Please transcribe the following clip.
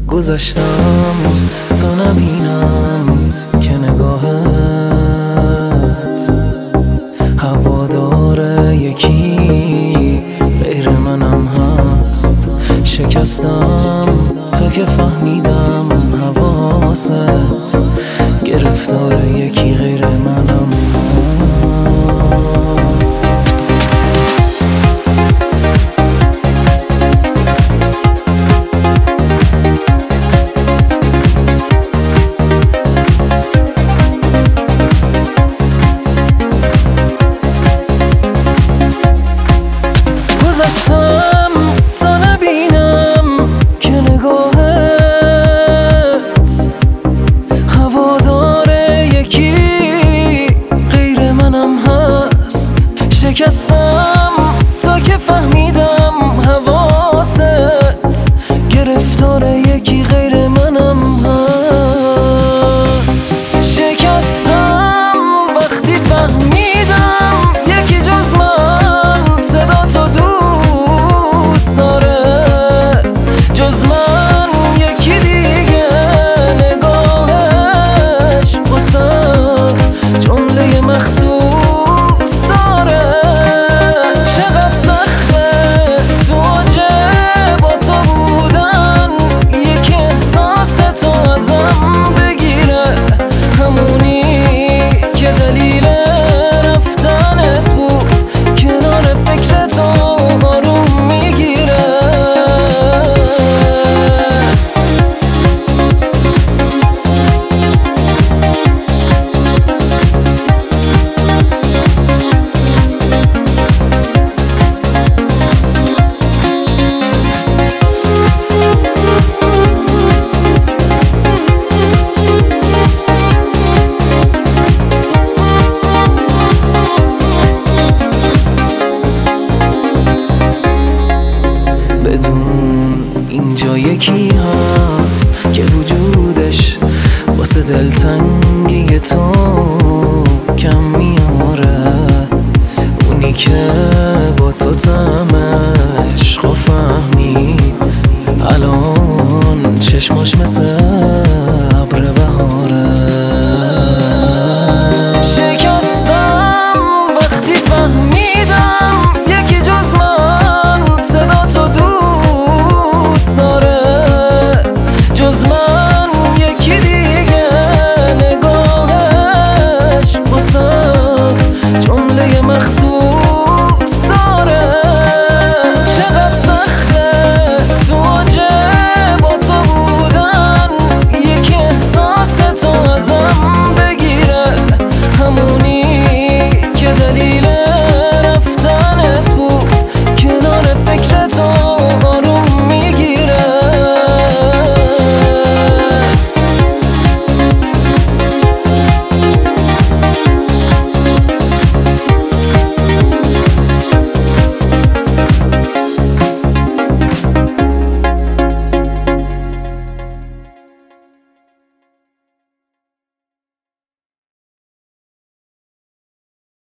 گذشتم تا نبینم که نگاهت هوادار یکی غیر منم هست. شکستم تا که فهمیدم حواست گرفتار یکی غیر منم هست. گذشتم تا نبینم که نگاهت هوادار یکی غیر منم هست. شکستم تا که فهمیدم حواست گرفتار یکی غیر منم هست. شکستم وقتی فهمیدم یکی جز من صدا تو دوست داره، جز من یکی دیگه نگاهش واسد جمله مخصوص داره. چقدر سخته تو عجب با تو بودن، یک احساس تو ازم بگیره، همونی که دلیل رفتنت بود کنار فکر تو آروم میگیره. اینجا یکی هست که وجودش واسه دلتنگی تو کم میاره، اونی که با تو طعم عشقو فهمید الان چشماش مثل ابر بهاره. شکستم وقتی فهمیدم یکی جز من صدا تو جز من یکی دیگه نگاهش واسد جمله مخصوص داره. چقدر سخته تو عجب با تو بودن، یک احساس تو ازم بگیره، همونی که دلیل